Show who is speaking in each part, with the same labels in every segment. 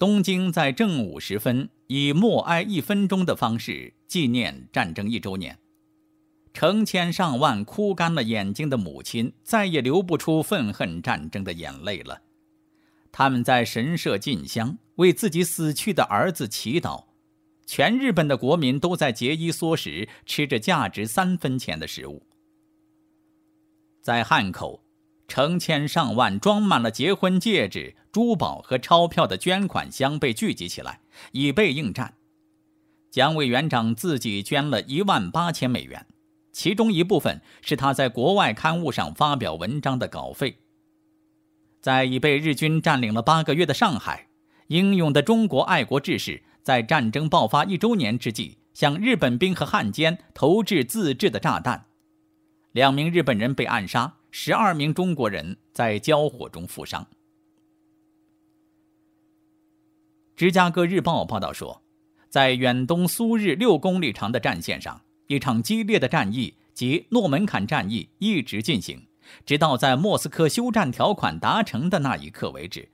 Speaker 1: 东京在正午时分以默哀1分钟的方式纪念战争1周年。成千上万哭干了眼睛的母亲再也流不出愤恨战争的眼泪了。他们在神社进香，为自己死去的儿子祈祷。全日本的国民都在节衣缩食，吃着价值3分钱的食物。在汉口，成千上万装满了结婚戒指、珠宝和钞票的捐款箱被聚集起来，以备应战。蒋委员长自己捐了18000美元，其中一部分是他在国外刊物上发表文章的稿费。在已被日军占领了8个月的上海，英勇的中国爱国志士在战争爆发1周年之际，向日本兵和汉奸投掷自制的炸弹。2名日本人被暗杀，12名中国人在交火中负伤。芝加哥日报报道说，在远东苏日6公里长的战线上，一场激烈的战役即诺门坎战役一直进行，直到在莫斯科休战条款达成的那一刻为止。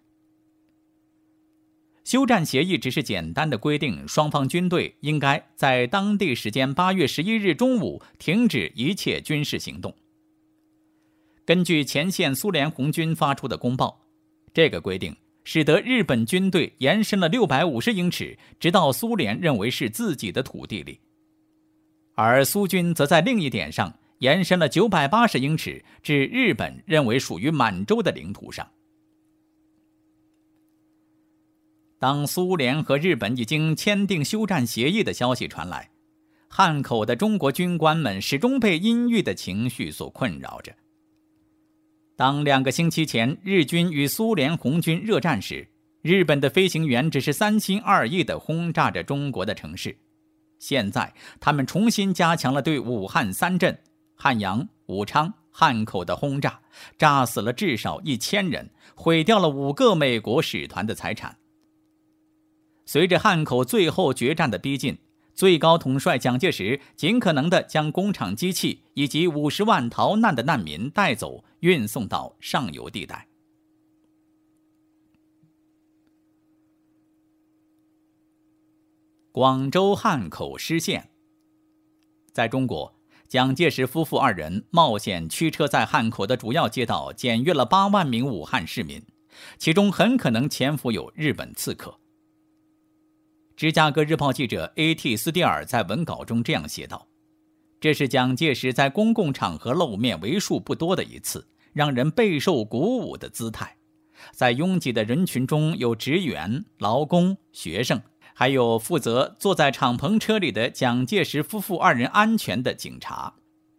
Speaker 1: 休战协议只是简单的规定，双方军队应该在当地时间8月11日中午停止一切军事行动。根据前线苏联红军发出的公报，这个规定使得日本军队延伸了650英尺，直到苏联认为是自己的土地里，而苏军则在另一点上延伸了980英尺，至日本认为属于满洲的领土上。当苏联和日本已经签订休战协议的消息传来，汉口的中国军官们始终被阴郁的情绪所困扰着。当2个星期前日军与苏联红军热战时，日本的飞行员只是3心2意地轰炸着中国的城市。现在他们重新加强了对武汉3镇汉阳、武昌、汉口的轰炸，炸死了至少1000人，毁掉了5个美国使团的财产。随着汉口最后决战的逼近，最高统帅蒋介石尽可能地将工厂机器以及50万逃难的难民带走，运送到上游地带。广州汉口失陷。在中国，蒋介石夫妇2人冒险驱车在汉口的主要街道检阅了8万名武汉市民，其中很可能潜伏有日本刺客。芝加哥日报记者 A.T. 斯蒂尔在文稿中这样写道：这是蒋介石在公共场合露面为数不多的一次，让人备受鼓舞的姿态。在拥挤的人群中有职员、劳工、学生，还有负责坐在敞篷车里的蒋介石夫妇2人安全的警察。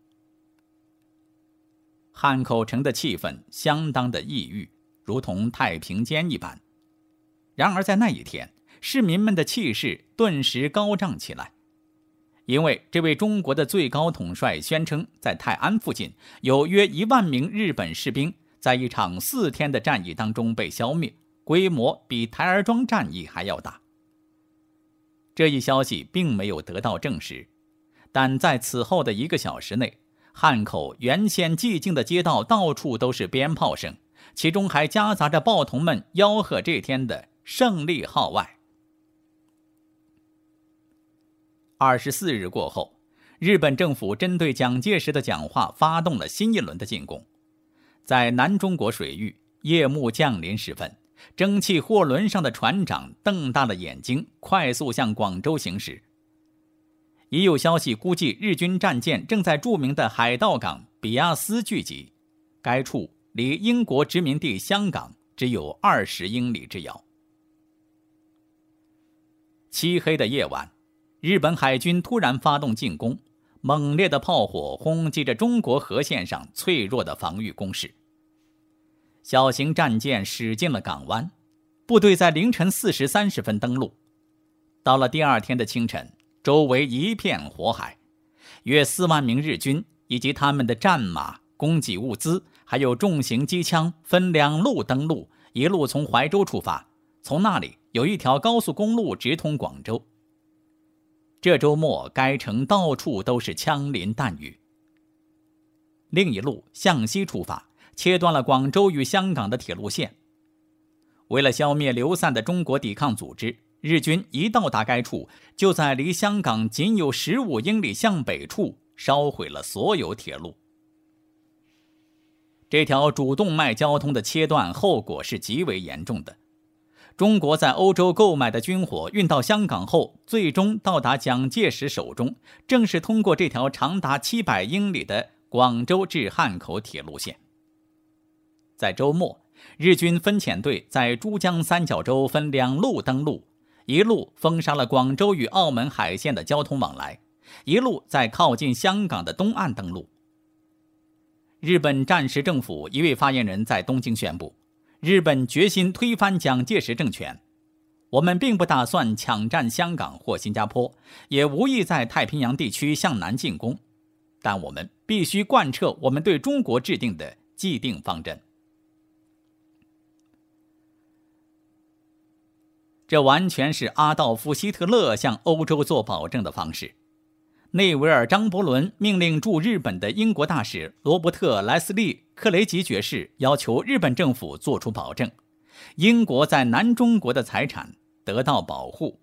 Speaker 1: 汉口城的气氛相当的抑郁，如同太平间一般。然而在那一天，市民们的气势顿时高涨起来，因为这位中国的最高统帅宣称，在泰安附近有约1万名日本士兵在一场4天的战役当中被消灭，规模比台儿庄战役还要大。这一消息并没有得到证实，但在此后的1个小时内，汉口原先寂静的街道到处都是鞭炮声，其中还夹杂着报童们吆喝这天的胜利号外。24日过后，日本政府针对蒋介石的讲话发动了新一轮的进攻。在南中国水域，夜幕降临时分，蒸汽货轮上的船长瞪大了眼睛，快速向广州行驶。已有消息估计日军战舰正在著名的海盗港比亚斯聚集，该处离英国殖民地香港只有20英里之遥。漆黑的夜晚，日本海军突然发动进攻，猛烈的炮火轰击着中国河线上脆弱的防御工事。小型战舰驶进了港湾，部队在凌晨4时30分登陆。到了第2天的清晨，周围一片火海，约4万名日军以及他们的战马、供给物资，还有重型机枪分2路登陆，一路从怀州出发，从那里有一条高速公路直通广州。这周末该城到处都是枪林弹雨。另一路向西出发，切断了广州与香港的铁路线。 为了消灭流散的中国抵抗组织，日军一到达该处，就在离香港仅有15英里向北处烧毁了所有铁路。这条主动脉交通的切断后果是极为严重的。中国在欧洲购买的军火运到香港后，最终到达蒋介石手中，正是通过这条长达700英里的广州至汉口铁路线。在周末，日军分遣队在珠江三角洲分2路登陆，一路封杀了广州与澳门海线的交通往来，一路在靠近香港的东岸登陆。日本战时政府一位发言人在东京宣布，日本决心推翻蒋介石政权。我们并不打算抢占香港或新加坡，也无意在太平洋地区向南进攻，但我们必须贯彻我们对中国制定的既定方针。这完全是阿道夫·希特勒向欧洲做保证的方式。内维尔·张伯伦命令驻日本的英国大使罗伯特·莱斯利·克雷吉爵士要求日本政府作出保证，英国在南中国的财产得到保护。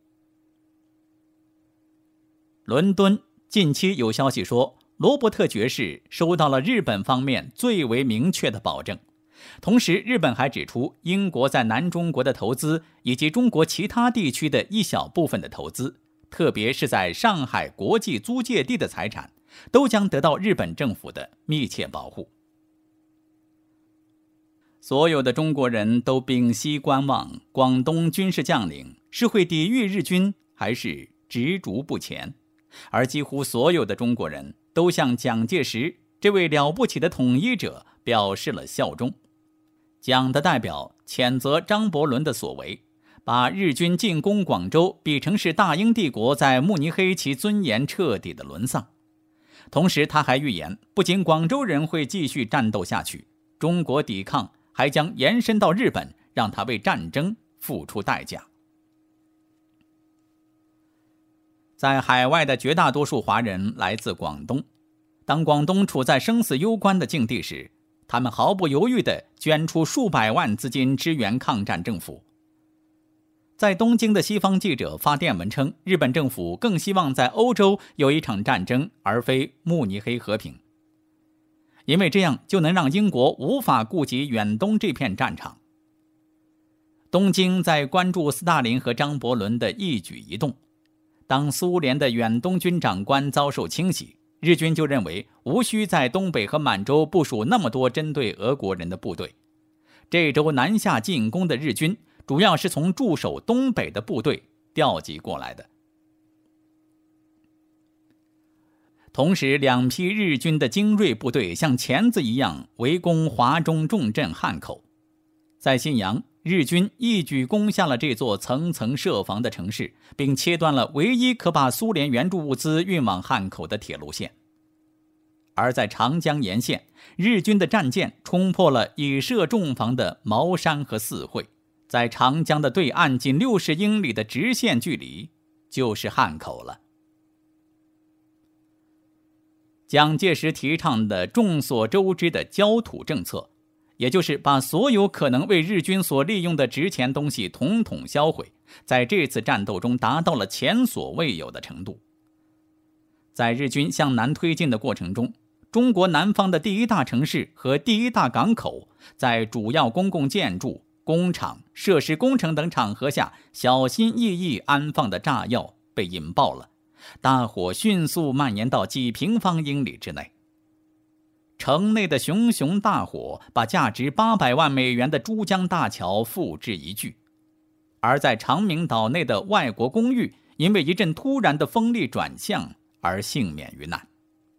Speaker 1: 伦敦近期有消息说，罗伯特爵士收到了日本方面最为明确的保证。同时，日本还指出，英国在南中国的投资以及中国其他地区的一小部分的投资，特别是在上海国际租界地的财产，都将得到日本政府的密切保护。所有的中国人都屏息观望，广东军事将领是会抵御日军，还是执着不前？而几乎所有的中国人都向蒋介石这位了不起的统一者表示了效忠。蒋的代表谴责张伯伦的所为，把日军进攻广州比成是大英帝国在慕尼黑其尊严彻底的沦丧。同时他还预言，不仅广州人会继续战斗下去，中国抵抗还将延伸到日本，让他为战争付出代价。在海外的绝大多数华人来自广东，当广东处在生死攸关的境地时，他们毫不犹豫地捐出数百万资金支援抗战政府。在东京的西方记者发电文称，日本政府更希望在欧洲有一场战争，而非慕尼黑和平，因为这样就能让英国无法顾及远东这片战场。东京在关注斯大林和张伯伦的一举一动。当苏联的远东军长官遭受清洗，日军就认为无需在东北和满洲部署那么多针对俄国人的部队。这周南下进攻的日军主要是从驻守东北的部队调集过来的。同时，2批日军的精锐部队像钳子一样围攻华中重镇汉口。在信阳，日军一举攻下了这座层层设防的城市，并切断了唯一可把苏联援助物资运往汉口的铁路线。而在长江沿线，日军的战舰冲破了已设重防的茅山和四会，在长江的对岸仅60英里的直线距离就是汉口了。蒋介石提倡的众所周知的焦土政策，也就是把所有可能为日军所利用的值钱东西统统销毁，在这次战斗中达到了前所未有的程度。在日军向南推进的过程中，中国南方的第一大城市和第一大港口，在主要公共建筑、工厂、设施工程等场合下小心翼翼安放的炸药被引爆了，大火迅速蔓延到几平方英里之内。城内的熊熊大火把价值800万美元的珠江大桥付之一炬，而在长明岛内的外国公寓因为一阵突然的风力转向而幸免于难。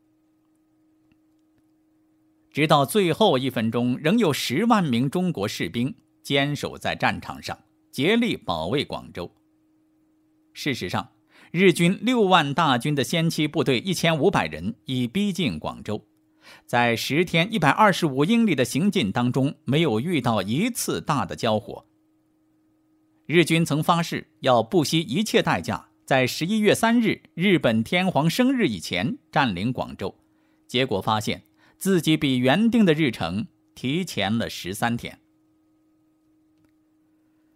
Speaker 1: 直到最后1分钟，仍有10万名中国士兵坚守在战场上，竭力保卫广州。事实上，日军6万大军的先期部队1500人已逼近广州，在10天125英里的行进当中，没有遇到一次大的交火。日军曾发誓要不惜一切代价，在11月3日日本天皇生日以前占领广州，结果发现自己比原定的日程提前了13天。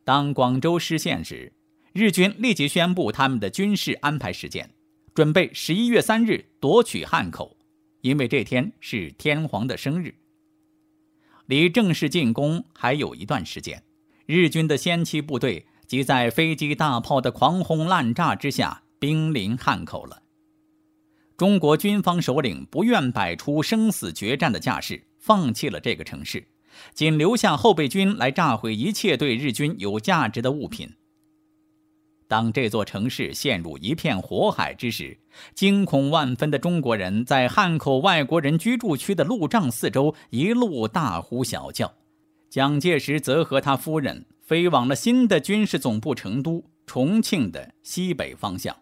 Speaker 1: 当广州失陷时，日军立即宣布他们的军事安排时间，准备11月3日夺取汉口，因为这天是天皇的生日。离正式进攻还有一段时间，日军的先期部队即在飞机大炮的狂轰滥炸之下兵临汉口了。中国军方首领不愿摆出生死决战的架势，放弃了这个城市，仅留下后备军来炸毁一切对日军有价值的物品。当这座城市陷入一片火海之时，惊恐万分的中国人在汉口外国人居住区的路障四周一路大呼小叫。蒋介石则和他夫人飞往了新的军事总部成都、重庆的西北方向。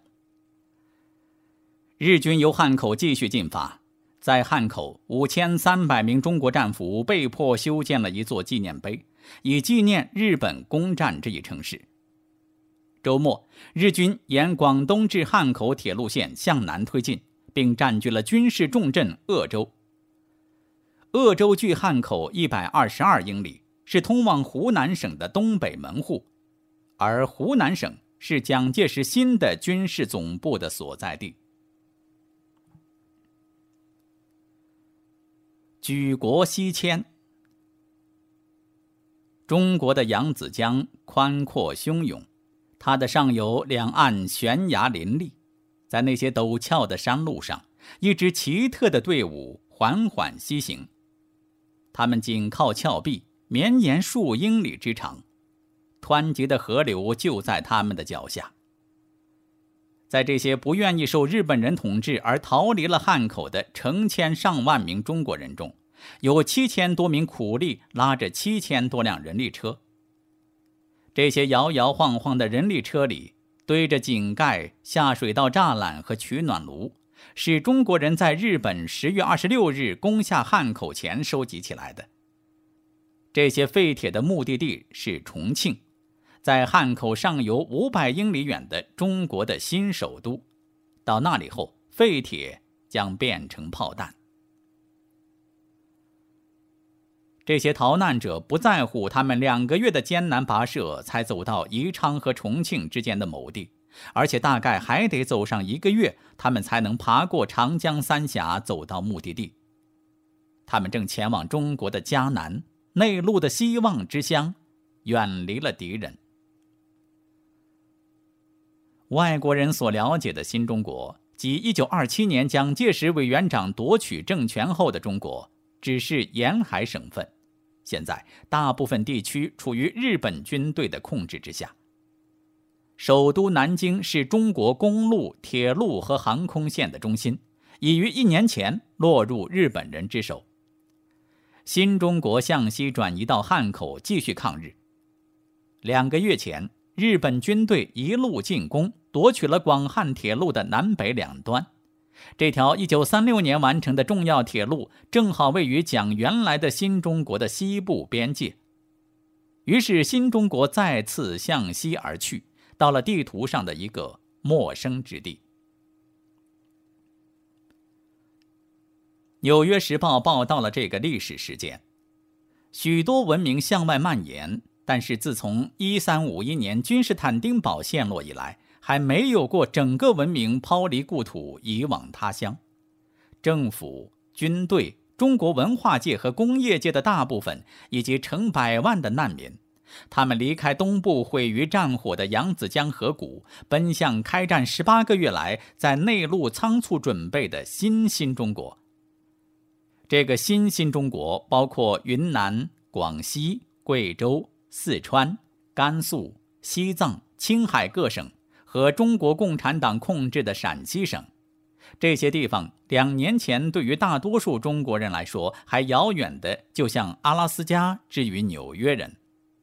Speaker 1: 日军由汉口继续进发，在汉口5300名中国战俘被迫修建了一座纪念碑，以纪念日本攻占这一城市。周末，日军沿广东至汉口铁路线向南推进，并占据了军事重镇鄂州。鄂州距汉口122英里，是通往湖南省的东北门户，而湖南省是蒋介石新的军事总部的所在地。举国西迁。中国的扬子江宽阔汹涌，它的上游两岸悬崖林立，在那些陡峭的山路上，一支奇特的队伍缓缓西行。他们紧靠峭壁，绵延数英里之长，湍急的河流就在他们的脚下。在这些不愿意受日本人统治而逃离了汉口的成千上万名中国人中，有7000多名苦力拉着7000多辆人力车。这些摇摇晃晃的人力车里堆着井盖、下水道栅栏和取暖炉，是中国人在日本10月26日攻下汉口前收集起来的。这些废铁的目的地是重庆，在汉口上游500英里远的中国的新首都。到那里后，废铁将变成炮弹。这些逃难者不在乎他们2个月的艰难跋涉才走到宜昌和重庆之间的某地，而且大概还得走上1个月，他们才能爬过长江三峡走到目的地。他们正前往中国的迦南，内陆的希望之乡，远离了敌人。外国人所了解的新中国，即1927年蒋介石委员长夺取政权后的中国，只是沿海省份，现在大部分地区处于日本军队的控制之下。首都南京是中国公路、铁路和航空线的中心，已于1年前落入日本人之手。新中国向西转移到汉口继续抗日。2个月前，日本军队一路进攻，夺取了广汉铁路的南北两端。这条1936年完成的重要铁路正好位于蒋原来的新中国的西部边界。于是新中国再次向西而去，到了地图上的一个陌生之地。纽约时报报道了这个历史事件。许多文明向外蔓延，但是自从1351年君士坦丁堡陷落以来，还没有过整个文明抛离故土移往他乡。政府、军队、中国文化界和工业界的大部分，以及成百万的难民，他们离开东部毁于战火的扬子江河谷，奔向开战18个月来在内陆仓促准备的新中国。这个新中国包括云南、广西、贵州、四川、甘肃、西藏、青海各省和中国共产党控制的陕西省。这些地方2年前对于大多数中国人来说还遥远的，就像阿拉斯加之于纽约人。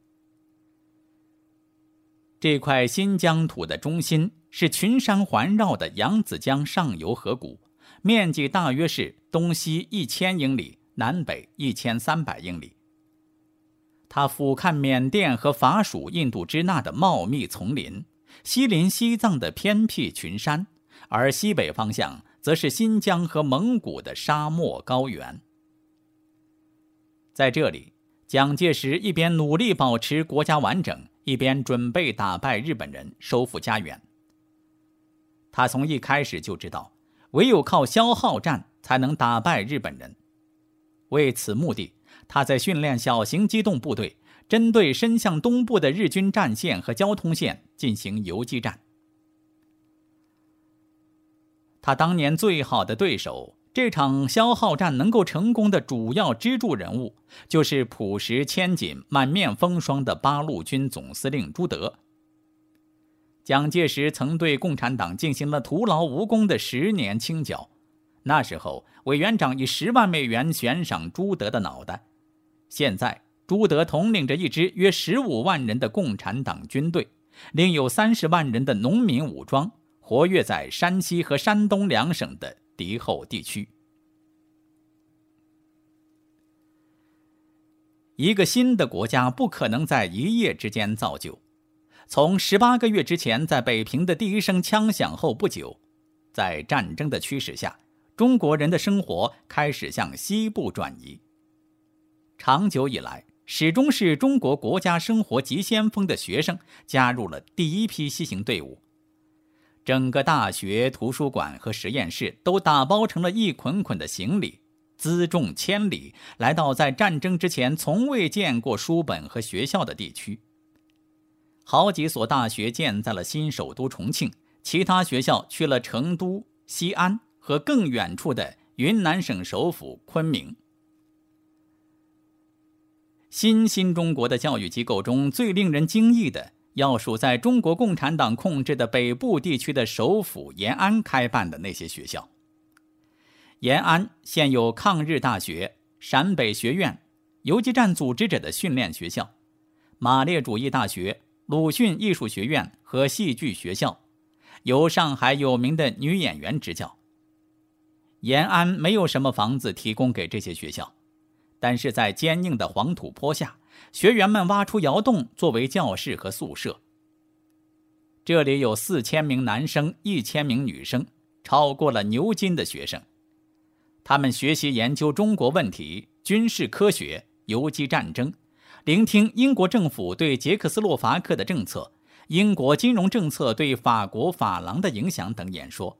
Speaker 1: 这块新疆土的中心是群山环绕的扬子江上游河谷，面积大约是东西1000英里，南北1300英里。它俯瞰缅甸和法属印度支那的茂密丛林，西临西藏的偏僻群山，而西北方向则是新疆和蒙古的沙漠高原。在这里，蒋介石一边努力保持国家完整， 一边准备打败日本人，收复家园。他从一开始就知道，唯有靠消耗战才能打败日本人。为此目的，他在训练小型机动部队，针对伸向东部的日军战线和交通线进行游击战。他当年最好的对手，这场消耗战能够成功的主要支柱人物，就是朴实谦谨、满面风霜的八路军总司令朱德。蒋介石曾对共产党进行了徒劳无功的10年清剿，那时候委员长以10万美元悬赏朱德的脑袋。现在朱德统领着一支约15万人的共产党军队，另有30万人的农民武装，活跃在山西和山东2省的敌后地区。一个新的国家不可能在一夜之间造就。从18个月之前在北平的第一声枪响后不久，在战争的驱使下，中国人的生活开始向西部转移。长久以来，始终是中国国家生活急先锋的学生加入了第一批西行队伍。整个大学、图书馆和实验室都打包成了一捆捆的行李，辎重千里，来到在战争之前从未见过书本和学校的地区。好几所大学建在了新首都重庆，其他学校去了成都、西安和更远处的云南省首府昆明。新中国的教育机构中最令人惊异的，要数在中国共产党控制的北部地区的首府延安开办的那些学校。延安现有抗日大学、陕北学院、游击战组织者的训练学校、马列主义大学、鲁迅艺术学院和戏剧学校，由上海有名的女演员执教。延安没有什么房子提供给这些学校，但是在坚硬的黄土坡下，学员们挖出窑洞作为教室和宿舍。这里有4000名男生，1000名女生，超过了牛津的学生。他们学习研究中国问题、军事科学、游击战争，聆听英国政府对捷克斯洛伐克的政策、英国金融政策对法国法郎的影响等演说。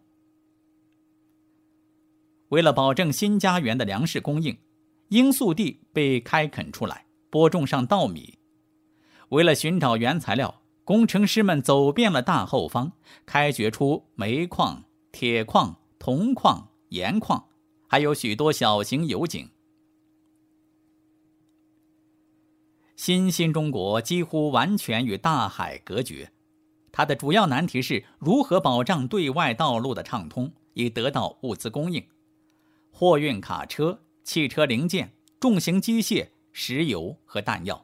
Speaker 1: 为了保证新家园的粮食供应，罂粟地被开垦出来，播种上稻米。为了寻找原材料，工程师们走遍了大后方，开掘出煤矿、铁矿、铜矿、盐矿，还有许多小型油井。新中国几乎完全与大海隔绝，它的主要难题是如何保障对外道路的畅通，以得到物资供应。货运卡车、汽车零件、重型机械、石油和弹药。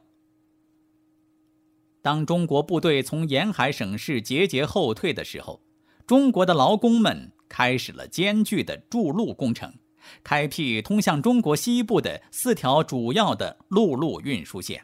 Speaker 1: 当中国部队从沿海省市节节后退的时候，中国的劳工们开始了艰巨的筑路工程，开辟通向中国西部的4条主要的陆路运输线。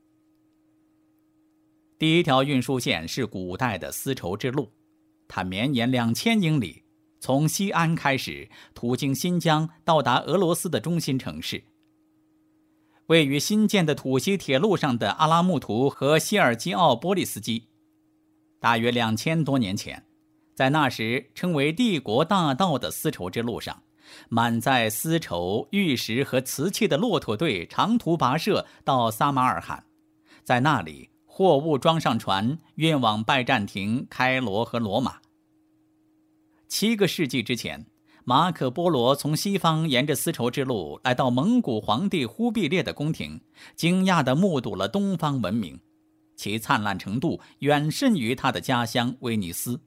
Speaker 1: 第一条运输线是古代的丝绸之路，它绵延2000英里，从西安开始，途经新疆，到达俄罗斯的中心城市。位于新建的土西铁路上的阿拉木图和希尔基奥波利斯基，大约2000多年前，在那时称为帝国大道的丝绸之路上，满载丝绸、玉石和瓷器的骆驼队长途跋涉到撒马尔罕，在那里货物装上船，运往拜占庭、开罗和罗马。7个世纪之前，马可波罗从西方沿着丝绸之路来到蒙古皇帝忽必烈的宫廷，惊讶地目睹了东方文明，其灿烂程度远甚于他的家乡威尼斯。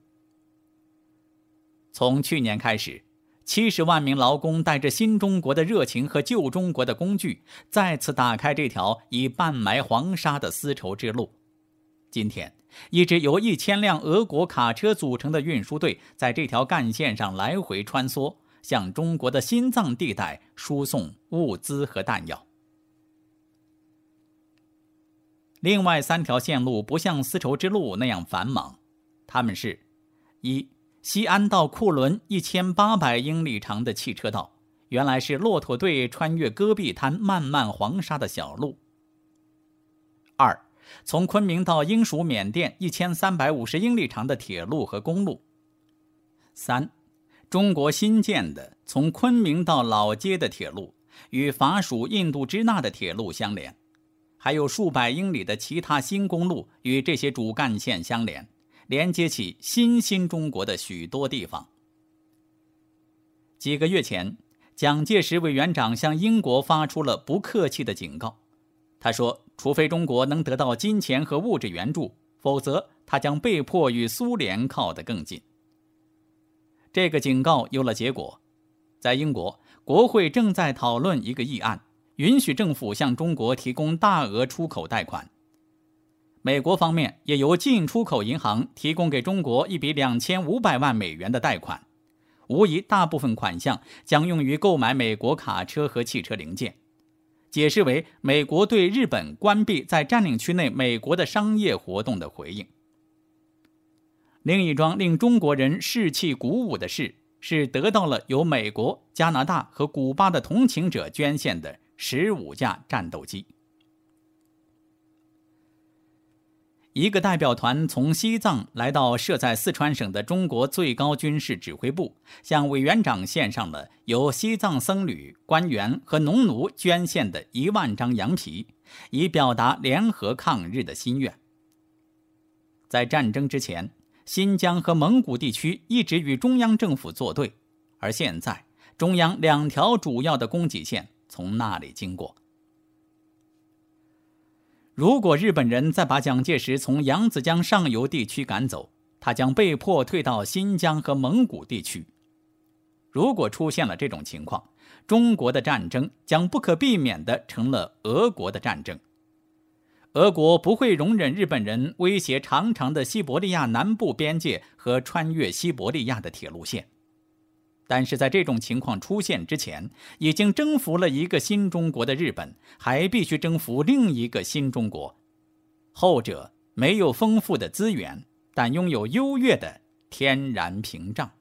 Speaker 1: 从去年开始，70万名劳工带着新中国的热情和旧中国的工具，再次打开这条以半埋黄沙的丝绸之路。今天，一支由1000辆俄国卡车组成的运输队在这条干线上来回穿梭，向中国的心脏地带输送物资和弹药。另外3条线路不像丝绸之路那样繁忙，它们是：一、西安到库伦1800英里长的汽车道，原来是骆驼队穿越戈壁滩漫漫黄沙的小路；二、 从昆明到英属缅甸1350英里长的铁路和公路。3. 中国新建的从昆明到老街的铁路与法属印度支那的铁路相连，还有数百英里的其他新公路与这些主干线相连，连接起新中国的许多地方。几个月前，蒋介石委员长向英国发出了不客气的警告。他说，除非中国能得到金钱和物质援助，否则他将被迫与苏联靠得更近。这个警告有了结果，在英国，国会正在讨论一个议案，允许政府向中国提供大额出口贷款。美国方面也由进出口银行提供给中国一笔2500万美元的贷款，无疑大部分款项将用于购买美国卡车和汽车零件，解释为美国对日本关闭在占领区内美国的商业活动的回应。另一桩令中国人士气鼓舞的事是得到了由美国、加拿大和古巴的同情者捐献的15架战斗机。一个代表团从西藏来到设在四川省的中国最高军事指挥部，向委员长献上了由西藏僧侣、官员和农奴捐献的1万张羊皮，以表达联合抗日的心愿。在战争之前，新疆和蒙古地区一直与中央政府作对，而现在中央2条主要的供给线从那里经过。如果日本人再把蒋介石从扬子江上游地区赶走，他将被迫退到新疆和蒙古地区。如果出现了这种情况，中国的战争将不可避免地成了俄国的战争。俄国不会容忍日本人威胁长长的西伯利亚南部边界和穿越西伯利亚的铁路线。但是在这种情况出现之前，已经征服了一个新中国的日本还必须征服另一个新中国，后者没有丰富的资源，但拥有优越的天然屏障。